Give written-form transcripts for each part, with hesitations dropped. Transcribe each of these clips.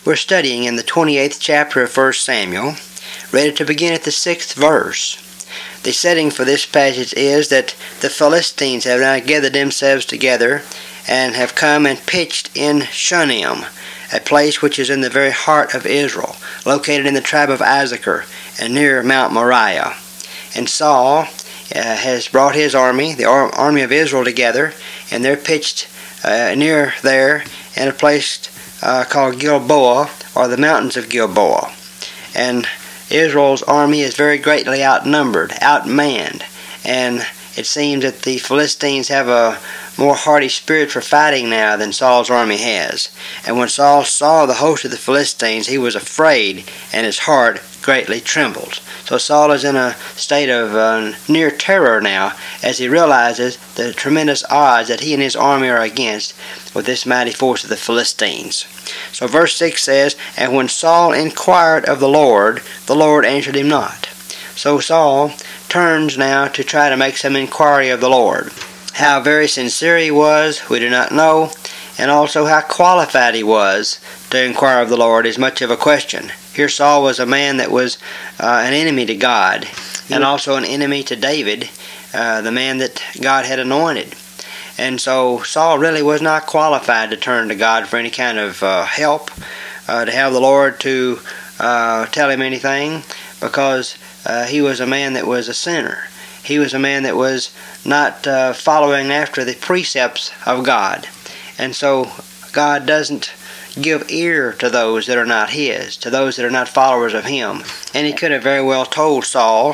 We're studying in the 28th chapter of 1 Samuel, ready to begin at the 6th verse. The setting for this passage is that the Philistines have now gathered themselves together and have come and pitched in Shunem, a place which is in the very heart of Israel, located in the tribe of Issachar and near Mount Moriah. And Saul has brought his army, the army of Israel, together, and they're pitched near there in a place called Gilboa, or the mountains of Gilboa. And Israel's army is very greatly outnumbered, outmanned, and it seems that the Philistines have a more hearty spirit for fighting now than Saul's army has. And when Saul saw the host of the Philistines, he was afraid, and his heart greatly trembled. So Saul is in a state of near terror now, as he realizes the tremendous odds that he and his army are against with this mighty force of the Philistines. So verse 6 says, "And when Saul inquired of the Lord answered him not." So Saul turns now to try to make some inquiry of the Lord. How very sincere he was, we do not know, and also how qualified he was to inquire of the Lord is much of a question. Here Saul was a man that was an enemy to God, and also an enemy to David, the man that God had anointed. And so Saul really was not qualified to turn to God for any kind of help, to have the Lord to tell him anything, because he was a man that was a sinner. He was a man that was not following after the precepts of God. And so God doesn't give ear to those that are not his, to those that are not followers of him. And he could have very well told Saul,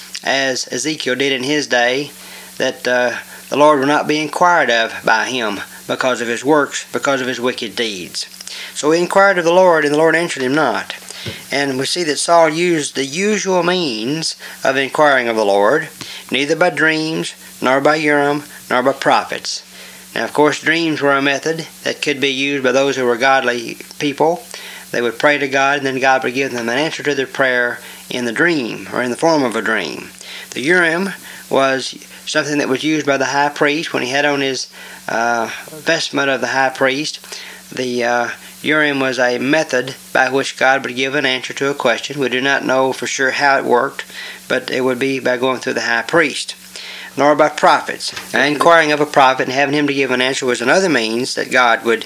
as Ezekiel did in his day, that the Lord will not be inquired of by him because of his works, because of his wicked deeds. So he inquired of the Lord, and the Lord answered him not. And we see that Saul used the usual means of inquiring of the Lord, neither by dreams, nor by Urim, nor by prophets. Now, of course, dreams were a method that could be used by those who were godly people. They would pray to God, and then God would give them an answer to their prayer in the dream, or in the form of a dream. The Urim was something that was used by the high priest when he had on his vestment of the high priest. The Urim was a method by which God would give an answer to a question. We do not know for sure how it worked, but it would be by going through the high priest. Nor by prophets. Now, inquiring of a prophet and having him to give an answer was another means that God would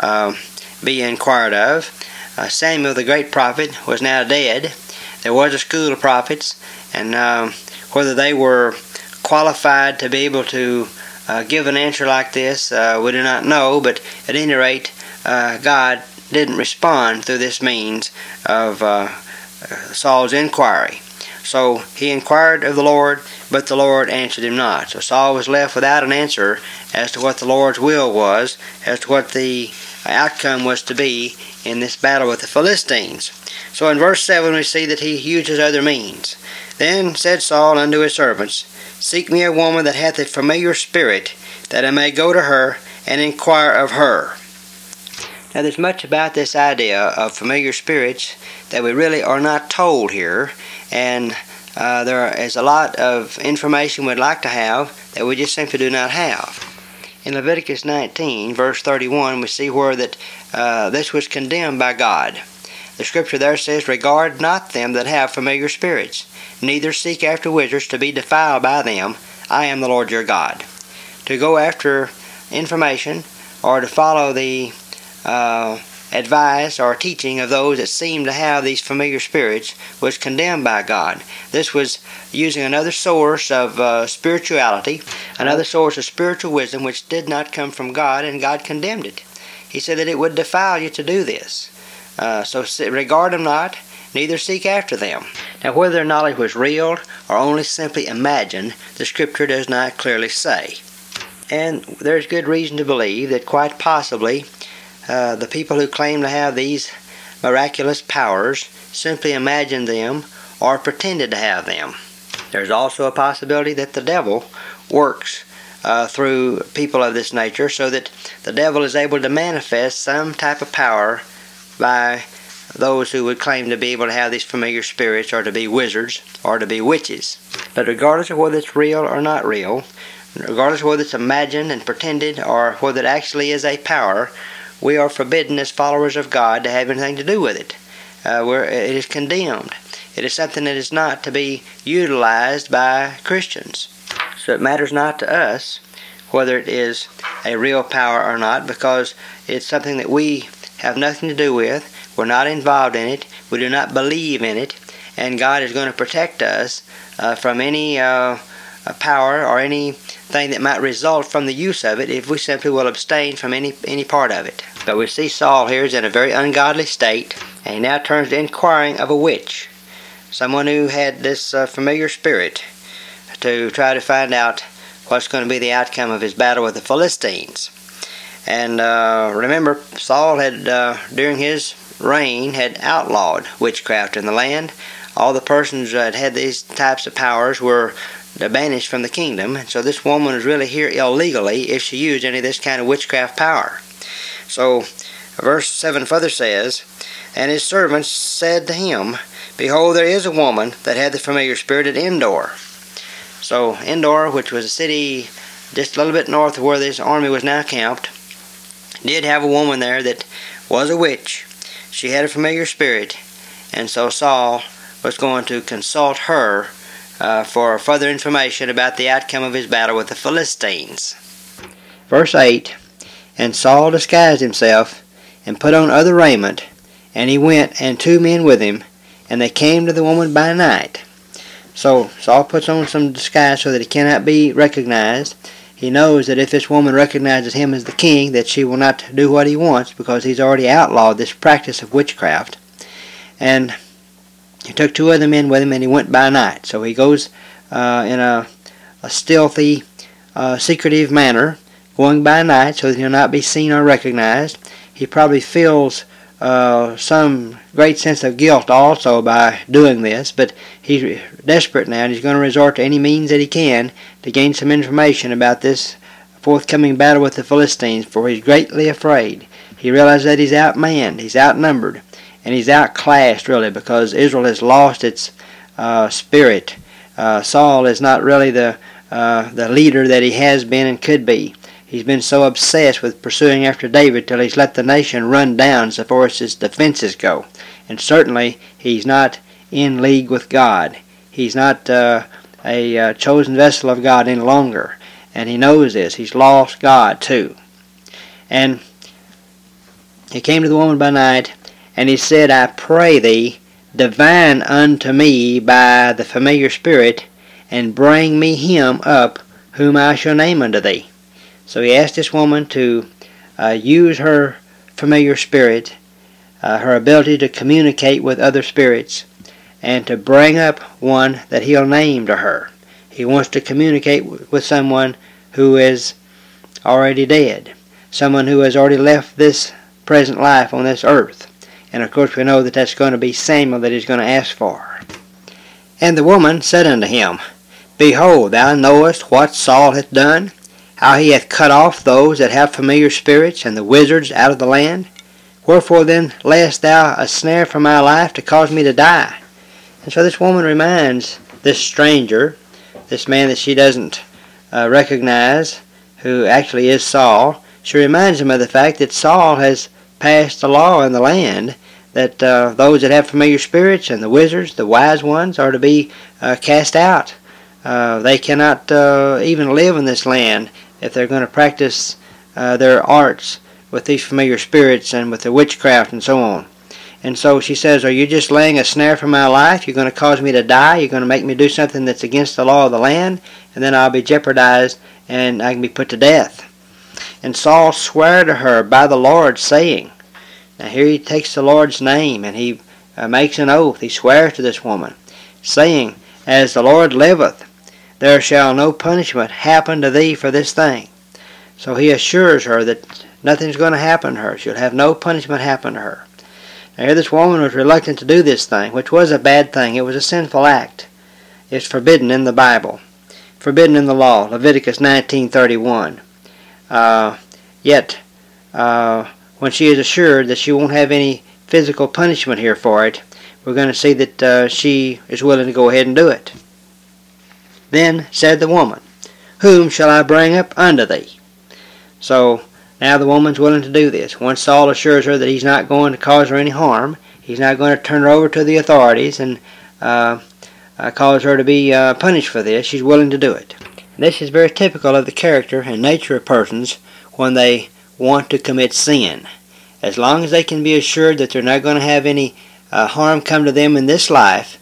be inquired of. Samuel, the great prophet, was now dead. There was a school of prophets, and whether they were qualified to be able to give an answer like this, we do not know, but at any rate, God didn't respond through this means of Saul's inquiry. So he inquired of the Lord, but the Lord answered him not. So Saul was left without an answer as to what the Lord's will was, as to what the outcome was to be in this battle with the Philistines. So in verse 7 we see that he uses other means. "Then said Saul unto his servants, Seek me a woman that hath a familiar spirit, that I may go to her and inquire of her." Now there's much about this idea of familiar spirits that we really are not told here, and there is a lot of information we'd like to have that we just simply do not have. In Leviticus 19, verse 31, we see where that this was condemned by God. The scripture there says, "Regard not them that have familiar spirits, neither seek after wizards to be defiled by them. I am the Lord your God." To go after information or to follow the advice or teaching of those that seem to have these familiar spirits was condemned by God. This was using another source of spirituality, another source of spiritual wisdom which did not come from God, and God condemned it. He said that it would defile you to do this. So regard them not, neither seek after them. Now whether their knowledge was real or only simply imagined, the scripture does not clearly say. And there's good reason to believe that quite possibly the people who claim to have these miraculous powers simply imagined them or pretended to have them. There's also a possibility that the devil works through people of this nature, so that the devil is able to manifest some type of power by those who would claim to be able to have these familiar spirits, or to be wizards, or to be witches. But regardless of whether it's real or not real, regardless of whether it's imagined and pretended, or whether it actually is a power, we are forbidden as followers of God to have anything to do with it. It is condemned. It is something that is not to be utilized by Christians. So it matters not to us whether it is a real power or not, because it's something that we have nothing to do with. We're not involved in it. We do not believe in it. And God is going to protect us from any power or anything that might result from the use of it if we simply will abstain from any part of it. But we see Saul here is in a very ungodly state, and he now turns to inquiring of a witch, someone who had this familiar spirit, to try to find out what's going to be the outcome of his battle with the Philistines. And remember, Saul had, during his reign, had outlawed witchcraft in the land. All the persons that had these types of powers were banished from the kingdom. And so this woman was really here illegally if she used any of this kind of witchcraft power. So verse 7 further says, "And his servants said to him, Behold, there is a woman that had the familiar spirit at Endor." So Endor, which was a city just a little bit north of where this army was now camped, did have a woman there that was a witch. She had a familiar spirit, and so Saul was going to consult her for further information about the outcome of his battle with the Philistines. Verse 8, "And Saul disguised himself, and put on other raiment, and he went, and 2 men with him, and they came to the woman by night." So Saul puts on some disguise so that he cannot be recognized. He knows that if this woman recognizes him as the king, that she will not do what he wants, because he's already outlawed this practice of witchcraft. And he took 2 other men with him, and he went by night. So he goes in a stealthy, secretive manner, going by night so that he'll not be seen or recognized. He probably feels some great sense of guilt also by doing this, but he's desperate now, and he's going to resort to any means that he can to gain some information about this forthcoming battle with the Philistines, for he's greatly afraid. He realizes that he's outmanned, he's outnumbered, and he's outclassed, really, because Israel has lost its spirit. Saul is not really the leader that he has been and could be. He's been so obsessed with pursuing after David till he's let the nation run down so far as his defenses go. And certainly he's not in league with God. He's not a chosen vessel of God any longer. And he knows this. He's lost God too. And he came to the woman by night, and he said, "I pray thee, divine unto me by the familiar spirit, and bring me him up whom I shall name unto thee." So he asked this woman to use her familiar spirit, her ability to communicate with other spirits, and to bring up one that he'll name to her. He wants to communicate with someone who is already dead, someone who has already left this present life on this earth. And of course we know that that's going to be Samuel that he's going to ask for. "And the woman said unto him, Behold, thou knowest what Saul hath done, how he hath cut off those that have familiar spirits and the wizards out of the land. Wherefore then layest thou a snare for my life to cause me to die?" And so this woman reminds this stranger, this man that she doesn't recognize, who actually is Saul, she reminds him of the fact that Saul has passed a law in the land that those that have familiar spirits and the wizards, the wise ones, are to be cast out. They cannot even live in this land if they're going to practice their arts with these familiar spirits and with the witchcraft and so on. And so she says, "Are you just laying a snare for my life? You're going to cause me to die? You're going to make me do something that's against the law of the land? And then I'll be jeopardized and I can be put to death." And Saul swore to her by the Lord, saying, now here he takes the Lord's name and he makes an oath. He swears to this woman, saying, "As the Lord liveth, there shall no punishment happen to thee for this thing." So he assures her that nothing's going to happen to her. She'll have no punishment happen to her. Now here this woman was reluctant to do this thing, which was a bad thing. It was a sinful act. It's forbidden in the Bible, forbidden in the law, Leviticus 19:31. Yet, when she is assured that she won't have any physical punishment here for it, we're going to see that she is willing to go ahead and do it. "Then said the woman, Whom shall I bring up unto thee?" So Now the woman's willing to do this. Once Saul assures her that he's not going to cause her any harm, he's not going to turn her over to the authorities and cause her to be punished for this, she's willing to do it. This is very typical of the character and nature of persons when they want to commit sin. As long as they can be assured that they're not going to have any harm come to them in this life,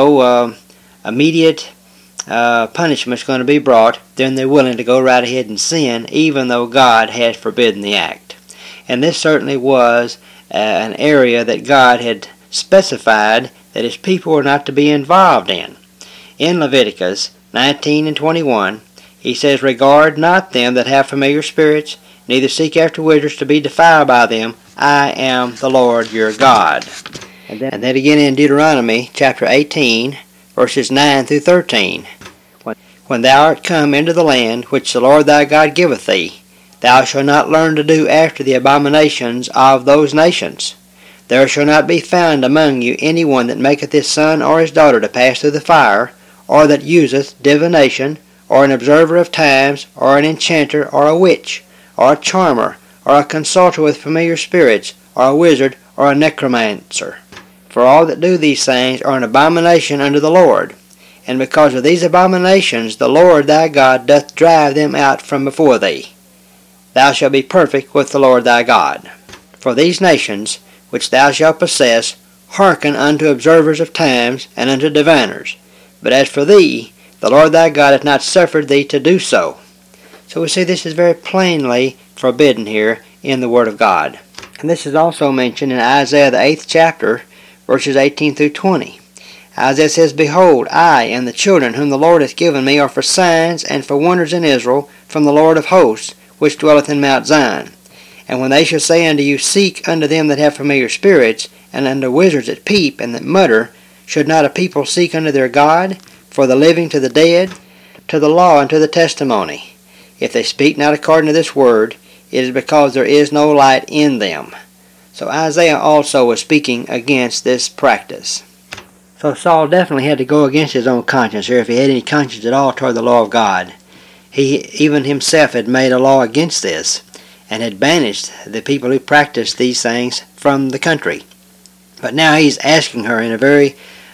no immediate punishment is going to be brought, then they're willing to go right ahead and sin, even though God has forbidden the act. And this certainly was an area that God had specified that his people were not to be involved in. In Leviticus 19 and 21, he says, "Regard not them that have familiar spirits, neither seek after wizards to be defiled by them. I am the Lord your God." And then again in Deuteronomy chapter 18, verses 9 through 13. "When thou art come into the land which the Lord thy God giveth thee, thou shalt not learn to do after the abominations of those nations. There shall not be found among you any one that maketh his son or his daughter to pass through the fire, or that useth divination, or an observer of times, or an enchanter, or a witch, or a charmer, or a consulter with familiar spirits, or a wizard, or a necromancer. For all that do these things are an abomination unto the Lord. And because of these abominations the Lord thy God doth drive them out from before thee. Thou shalt be perfect with the Lord thy God. For these nations, which thou shalt possess, hearken unto observers of times, and unto diviners. But as for thee, the Lord thy God hath not suffered thee to do so." So we see this is very plainly forbidden here in the Word of God. And this is also mentioned in Isaiah the 8th chapter, verses 18 through 20. Isaiah says, "Behold, I and the children whom the Lord hath given me are for signs and for wonders in Israel from the Lord of hosts, which dwelleth in Mount Zion. And when they shall say unto you, Seek unto them that have familiar spirits, and unto wizards that peep and that mutter, should not a people seek unto their God, for the living to the dead, to the law and to the testimony? If they speak not according to this word, it is because there is no light in them." So Isaiah also was speaking against this practice. So Saul definitely had to go against his own conscience here, if he had any conscience at all toward the law of God. He even himself had made a law against this, and had banished the people who practiced these things from the country. But now he's asking her in a very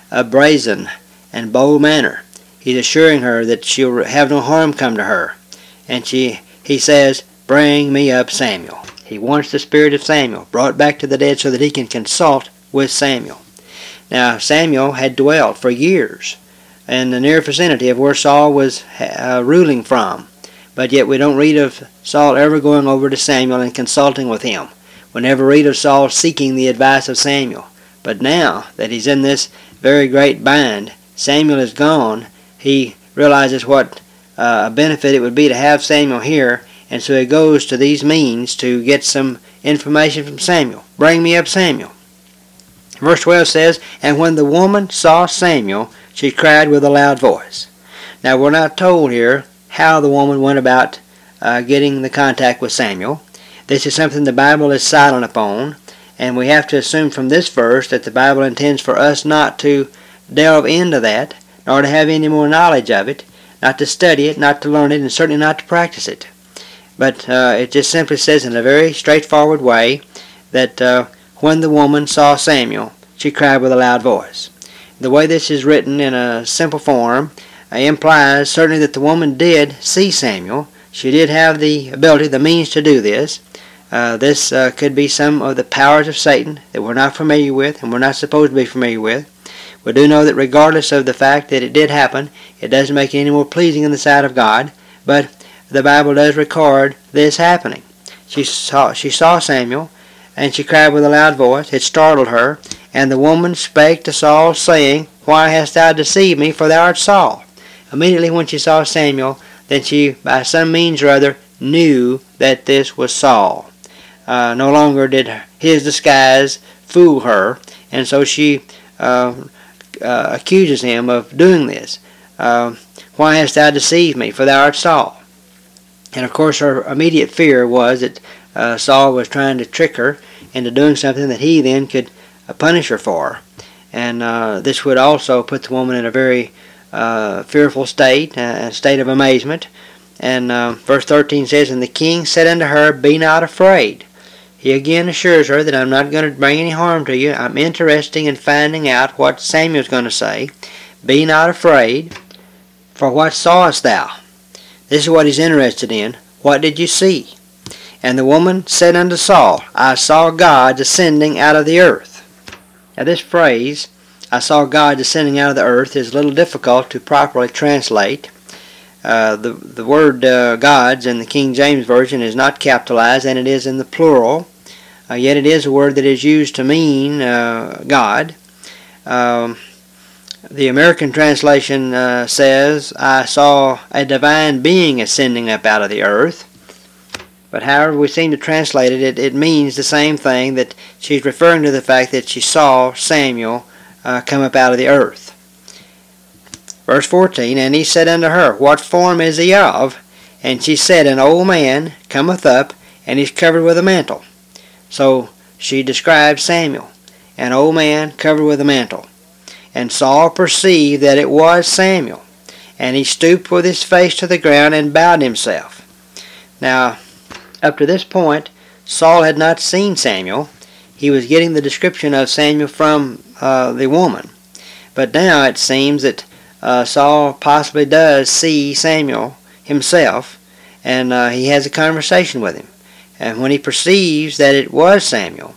brazen and bold manner. He's assuring her that she'll have no harm come to her. And he says, "Bring me up Samuel." He wants the spirit of Samuel brought back to the dead so that he can consult with Samuel. Now Samuel had dwelt for years in the near vicinity of where Saul was ruling from. But yet we don't read of Saul ever going over to Samuel and consulting with him. We never read of Saul seeking the advice of Samuel. But now that he's in this very great bind, Samuel is gone, he realizes what a benefit it would be to have Samuel here, and so he goes to these means to get some information from Samuel. "Bring me up Samuel." Verse 12 says, "And when the woman saw Samuel, she cried with a loud voice." Now we're not told here how the woman went about getting the contact with Samuel. This is something the Bible is silent upon, and we have to assume from this verse that the Bible intends for us not to delve into that, nor to have any more knowledge of it, not to study it, not to learn it, and certainly not to practice it. But it just simply says in a very straightforward way that when the woman saw Samuel, she cried with a loud voice. The way this is written in a simple form implies certainly that the woman did see Samuel. She did have the ability, the means to do this. This could be some of the powers of Satan that we're not familiar with and we're not supposed to be familiar with. We do know that regardless of the fact that it did happen, it doesn't make it any more pleasing in the sight of God, but the Bible does record this happening. She saw Samuel, and she cried with a loud voice. It startled her. And the woman spake to Saul, saying, Why hast thou deceived me, for thou art Saul? Immediately when she saw Samuel, then she, by some means or other, knew that this was Saul. No longer did his disguise fool her, and so she accuses him of doing this. Why hast thou deceived me, for thou art Saul? And of course her immediate fear was that Saul was trying to trick her into doing something that he then could punish her for. And this would also put the woman in a very fearful state, a state of amazement. And verse 13 says, And the king said unto her, Be not afraid. He again assures her that I'm not going to bring any harm to you. I'm interested in finding out what Samuel's going to say. Be not afraid, for what sawest thou? This is what he's interested in. What did you see? And the woman said unto Saul, I saw God descending out of the earth. Now this phrase, I saw God descending out of the earth, is a little difficult to properly translate. The word gods in the King James Version is not capitalized, and it is in the plural. Yet it is a word that is used to mean God. The American translation says, I saw a divine being ascending up out of the earth. But however we seem to translate it, it means the same thing, that she's referring to the fact that she saw Samuel come up out of the earth. Verse 14, And he said unto her, What form is he of? And she said, An old man cometh up, and he's covered with a mantle. So she describes Samuel, an old man covered with a mantle. And Saul perceived that it was Samuel, and he stooped with his face to the ground and bowed himself. Now, up to this point, Saul had not seen Samuel. He was getting the description of Samuel from the woman. But now it seems that Saul possibly does see Samuel himself, and he has a conversation with him. And when he perceives that it was Samuel,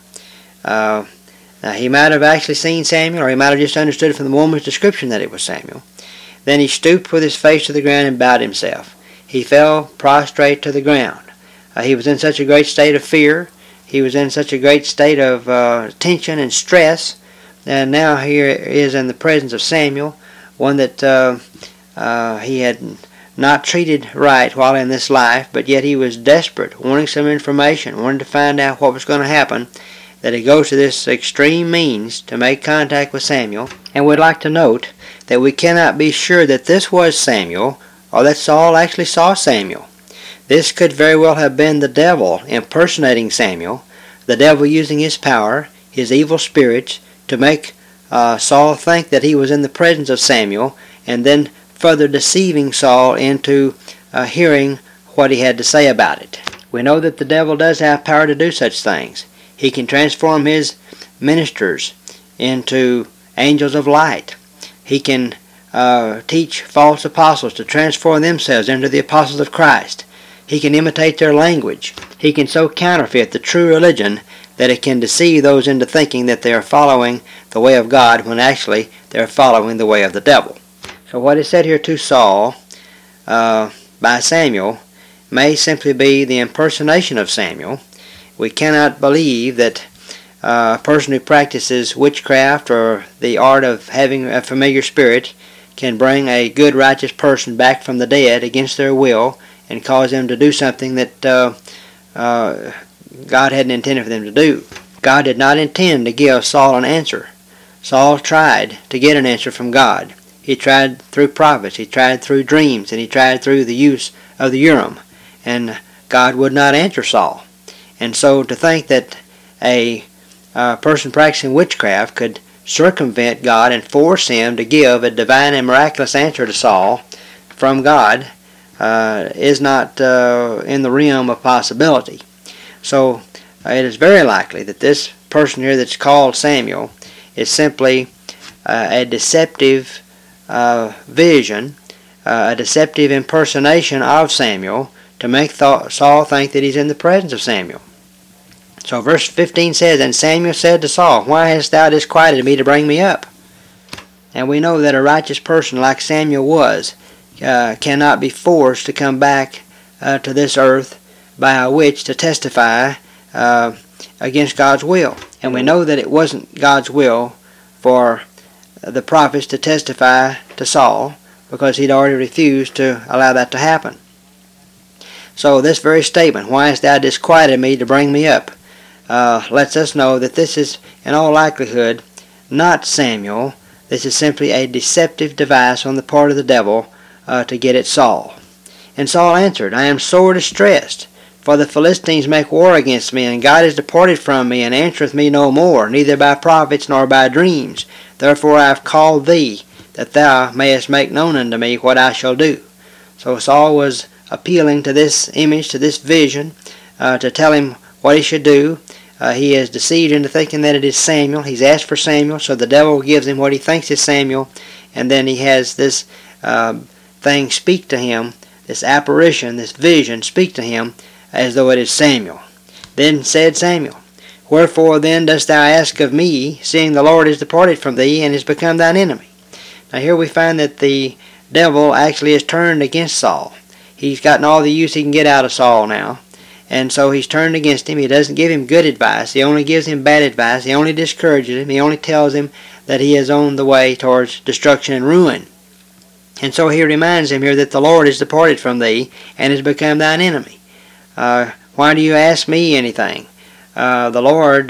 now he might have actually seen Samuel, or he might have just understood from the woman's description that it was Samuel. Then he stooped with his face to the ground and bowed himself. He fell prostrate to the ground. He was in such a great state of fear. He was in such a great state of tension and stress. And now here is in the presence of Samuel, one that he had not treated right while in this life, but yet he was desperate, wanting some information, wanting to find out what was going to happen, that he goes to this extreme means to make contact with Samuel. And we'd like to note that we cannot be sure that this was Samuel, or that Saul actually saw Samuel. This could very well have been the devil impersonating Samuel, the devil using his power, his evil spirits, to make Saul think that he was in the presence of Samuel, and then further deceiving Saul into hearing what he had to say about it. We know that the devil does have power to do such things. He can transform his ministers into angels of light. He can teach false apostles to transform themselves into the apostles of Christ. He can imitate their language. He can so counterfeit the true religion that it can deceive those into thinking that they are following the way of God when actually they are following the way of the devil. So what is said here to Saul by Samuel may simply be the impersonation of Samuel. We cannot believe that a person who practices witchcraft or the art of having a familiar spirit can bring a good righteous person back from the dead against their will and cause them to do something that God hadn't intended for them to do. God did not intend to give Saul an answer. Saul tried to get an answer from God. He tried through prophets, he tried through dreams, and he tried through the use of the Urim. And God would not answer Saul. And so to think that a person practicing witchcraft could circumvent God and force him to give a divine and miraculous answer to Saul from God is not in the realm of possibility. So it is very likely that this person here that's called Samuel is simply a deceptive vision, a deceptive impersonation of Samuel to make Saul think that he's in the presence of Samuel. So verse 15 says, And Samuel said to Saul, Why hast thou disquieted me to bring me up? And we know that a righteous person like Samuel was cannot be forced to come back to this earth by a witch to testify against God's will. And we know that it wasn't God's will for the prophets to testify to Saul, because he'd already refused to allow that to happen. So this very statement, Why hast thou disquieted me to bring me up, lets us know that this is in all likelihood not Samuel. This is simply a deceptive device on the part of the devil to get at Saul. And Saul answered, I am sore distressed, for the Philistines make war against me, and God is departed from me, and answereth me no more, neither by prophets nor by dreams. Therefore I have called thee, that thou mayest make known unto me what I shall do. So Saul was appealing to this image, to this vision, to tell him what he should do. He is deceived into thinking that it is Samuel. He's asked for Samuel, so the devil gives him what he thinks is Samuel, and then he has this thing speak to him, this apparition, this vision speak to him as though it is Samuel. Then said Samuel, Wherefore then dost thou ask of me, seeing the Lord is departed from thee, and is become thine enemy? Now here we find that the devil actually is turned against Saul. He's gotten all the use he can get out of Saul now. And so he's turned against him. He doesn't give him good advice. He only gives him bad advice. He only discourages him. He only tells him that he is on the way towards destruction and ruin. And so he reminds him here that the Lord is departed from thee and has become thine enemy. Why do you ask me anything? The Lord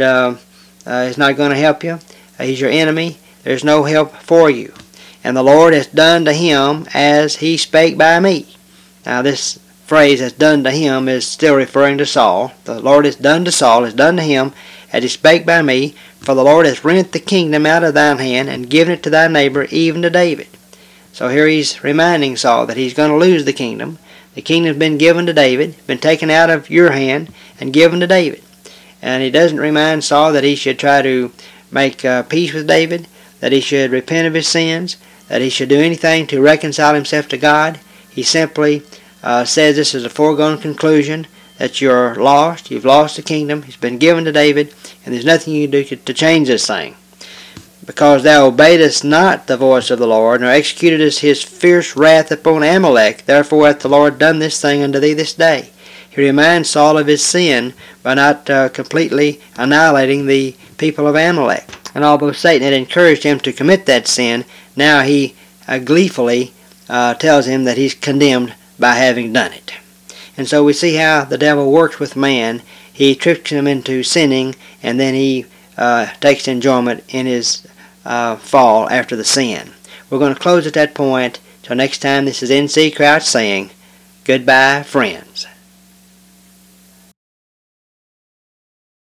is not going to help you. He's your enemy. There's no help for you. And the Lord has done to him as he spake by me. Now this phrase has done to him is still referring to Saul. The Lord has done to Saul, has done to him as he spake by me, for the Lord has rent the kingdom out of thine hand and given it to thy neighbor, even to David. So here he's reminding Saul that he's going to lose the kingdom. The kingdom's been given to David, been taken out of your hand and given to David. And he doesn't remind Saul that he should try to make peace with David, that he should repent of his sins, that he should do anything to reconcile himself to God. He simply says this is a foregone conclusion, that you're lost, you've lost the kingdom, it's been given to David, and there's nothing you can do to change this thing. Because thou obeyedest not the voice of the Lord, nor executedest his fierce wrath upon Amalek, therefore hath the Lord done this thing unto thee this day. He reminds Saul of his sin by not completely annihilating the people of Amalek. And although Satan had encouraged him to commit that sin, now he gleefully tells him that he's condemned by having done it. And so we see how the devil works with man. He tricks him into sinning, and then he takes enjoyment in his fall after the sin. We're going to close at that point. Till next time, this is N.C. Crouch saying, goodbye, friends.